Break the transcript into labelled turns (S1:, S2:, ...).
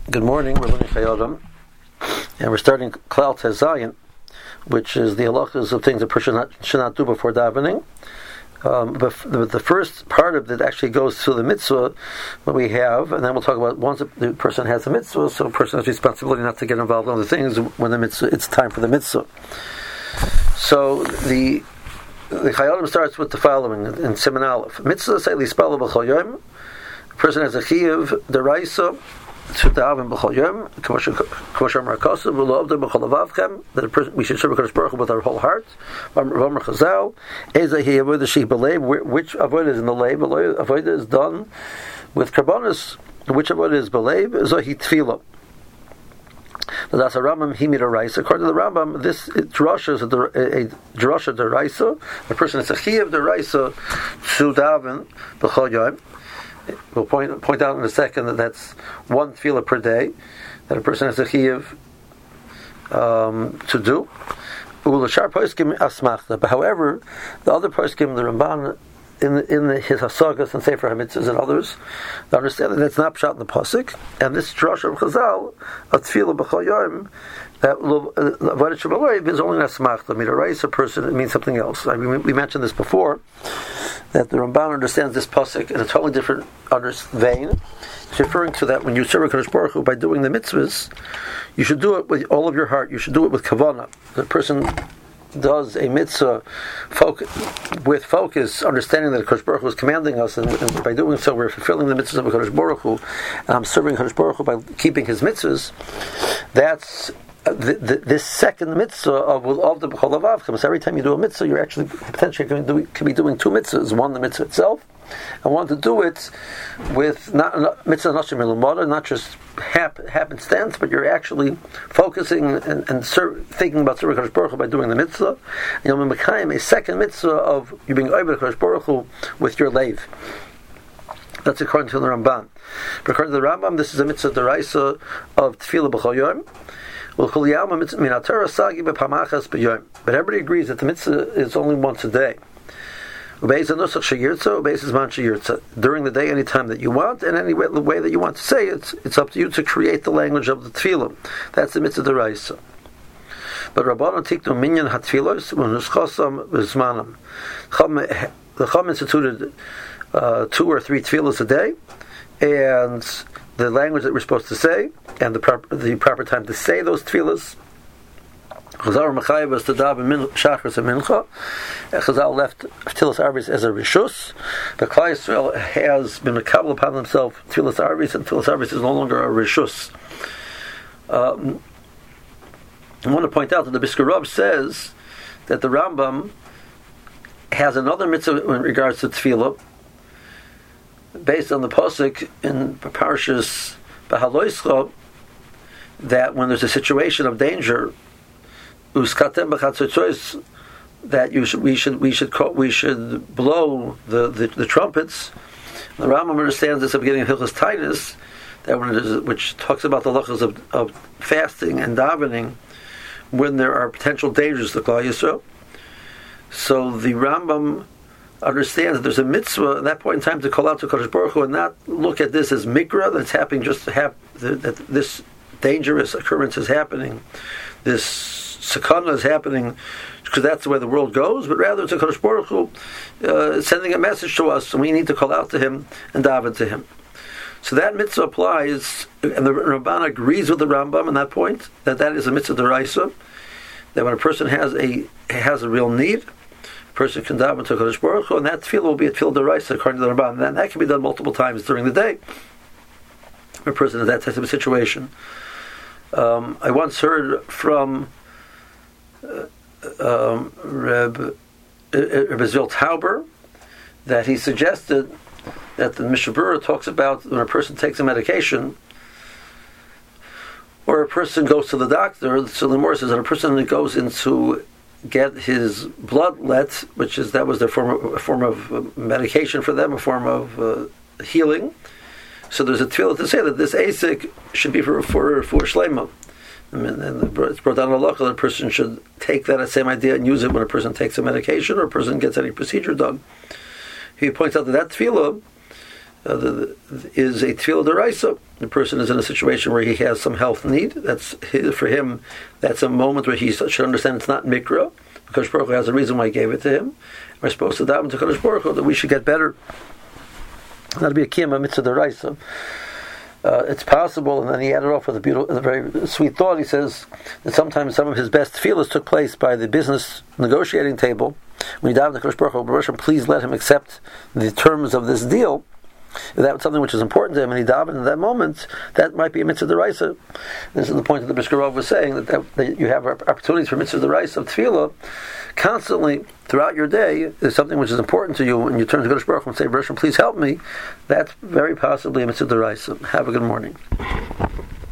S1: Good morning, we're learning Chayei, and we're starting Klal Tez Zayin, which is the halachas of things a person should not do before davening. But the first part of it actually goes to the mitzvah that we have, and then we'll talk about once the person has a mitzvah, so a person has responsibility not to get involved in other things when the mitzvah, it's time for the mitzvah. So the Chayei starts with the following in Siman Aleph. Mitzvah say lispala b'chol yom. A person has a chiyuv deraisa to daven b'chol yom, k'mosher marakasav v'lo b'chol avavchem, that we should serve HaKadosh Baruch Hu with our whole heart. V'amar Chazal, ezeh hi avodah shehi b'leiv, which avodah is in the leiv, avodah is done with karbonos, which avodah is b'leiv, zohi tefillah. That's a Rambam Himid Araisa. According to the Rambam, this drasha is a drasha deraisa. A person is a chiyuv deraisa to daven b'chol yom. We'll point out in a second that that's one tefillah per day that a person has a chiyuv to do. But however, the other poskim, the Ramban, in his hasagas and Sefer HaMitzvahs and others, they understand that that's not pshat in the pasuk, and this drasha of Chazal, a tefillah b'chol yom, that avodah shebalev is only an asmachta. Midaraisa person, it means something else. I mean, we mentioned this before, that the Ramban understands this pasuk in a totally different vein. It's referring to that when you serve HaKadosh Baruch Hu by doing the mitzvahs, you should do it with all of your heart. You should do it with kavanah. The person does a mitzvah with focus, understanding that HaKadosh Baruch Hu is commanding us, and by doing so we're fulfilling the mitzvahs of HaKadosh Baruch Hu, and I'm serving HaKadosh Baruch Hu by keeping His mitzvahs. That's this second mitzvah of the b'chol avavchem. So every time you do a mitzvah, you're actually potentially could be doing two mitzvahs: one the mitzvah itself, and one to do it with not mitzvah nashim milumada, not just happenstance, but you're actually focusing and thinking about serving HaKadosh Baruch Hu by doing the mitzvah. And you'll be mekayim a second mitzvah of you being over HaKadosh Baruch Hu with your leiv. That's according to the Ramban. But according to the Rambam, this is a mitzvah deraisa of tefillah b'chol yom. But everybody agrees that the mitzvah is only once a day. During the day, any time that you want, and any way that you want to say it, it's up to you to create the language of the tefillah. That's the mitzvah deraisa. But Rabbanan tiknu minyan hatfilos v'nuschosam v'zmanam. The Chum instituted 2 or 3 tefillahs a day, and the language that we're supposed to say, and the proper time to say those tefillahs. Chazal Mechayev was to daven Shachris and Mincha. Chazal left Tefillas Arvis as a rishus. The Klal Yisrael has been mekabel upon himself Tefillas Arvis, and Tefillas Arvis is no longer a rishus. I want to point out that the Brisker Rav says that the Rambam has another mitzvah in regards to tefillah, based on the pasuk in Parshas Behaloischa, that when there's a situation of danger, uskatem b'chatzotzos, that we should blow the trumpets. The Rambam understands this at the beginning of Hilchos Tainus, that which talks about the halachas of fasting and davening when there are potential dangers to Klal Yisrael. So the Rambam understands that there's a mitzvah at that point in time to call out to Kadosh Baruch Hu and not look at this as mikra, that's happening just to have that this dangerous occurrence is happening, this sakana is happening because that's the way the world goes, but rather it's a Kadosh Baruch Hu sending a message to us, and we need to call out to Him and daven to Him. So that mitzvah applies, and the Ramban agrees with the Rambam on that point, that is a mitzvah deraisa, that when a person has a real need, person can daven to Kadosh Baruch Hu, and that tefillah will be a tefillah deraisa according to the Ramban, and that can be done multiple times during the day. A person in that type of situation. I once heard from Reb Zil Tauber that he suggested that the Mishnah Berurah talks about when a person takes a medication, or a person goes to the doctor. So the Gemara says that a person that goes in to get his blood let, that was their form of medication for them, a form of healing. So there's a tefillah to say that this asik should be for shleima. And it's brought down a halacha that a person should take that same idea and use it when a person takes a medication or a person gets any procedure done. He points out that tefillah is a tefillah deraisa. The person is in a situation where he has some health need. For him. That's a moment where he should understand it's not mikra, because Baruch Hu has a reason why he gave it to him. We're supposed to daven to Kadosh Baruch Hu that we should get better. That'll be a kiyum mitzvah deraisa. It's possible, and then he added off with a very sweet thought. He says that sometimes some of his best tefillahs took place by the business negotiating table. When he davened to Kadosh Baruch Hu, please let him accept the terms of this deal. If that was something which is important to him, and he davened in that moment, that might be a mitzvah deraisa. This is the point that the Brisker Rov was saying, that you have opportunities for mitzvah deraisa of tefillah constantly throughout your day. There's something which is important to you, and you turn to Kadosh Baruch Hu and say, Baruch Hu, please help me. That's very possibly a mitzvah deraisa. Have a good morning.